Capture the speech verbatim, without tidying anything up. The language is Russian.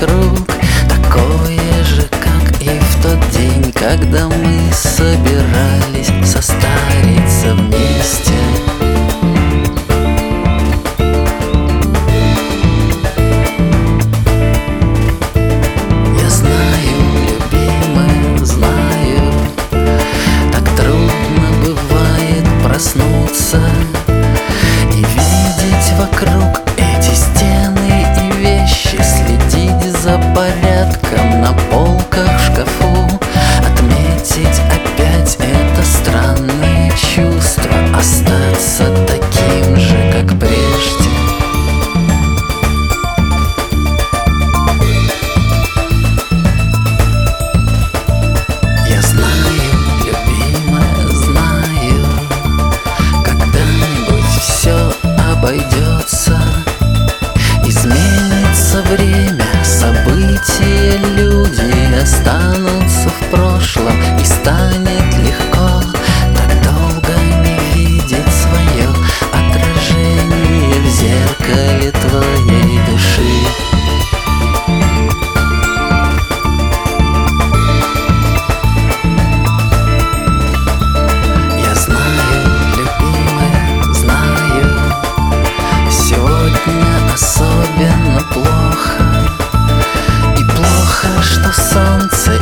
вокруг такое же, как и в тот день, когда мы собирались состариться вместе. Я знаю, любимая, знаю, так трудно бывает проснуться и видеть вокруг эти стены и вещи, следить за порядком на полках в шкафу, отметить опять это странное чувство, остаться таким же, как прежде. Я знаю, любимая, знаю, когда-нибудь все обойдется, изменится время, события, люди останутся в прошлом, и станет легко так долго не видеть свое отражение в зеркале твоей души. Я знаю, любимая, знаю, сегодня особенно плохо. И плохо, что солнце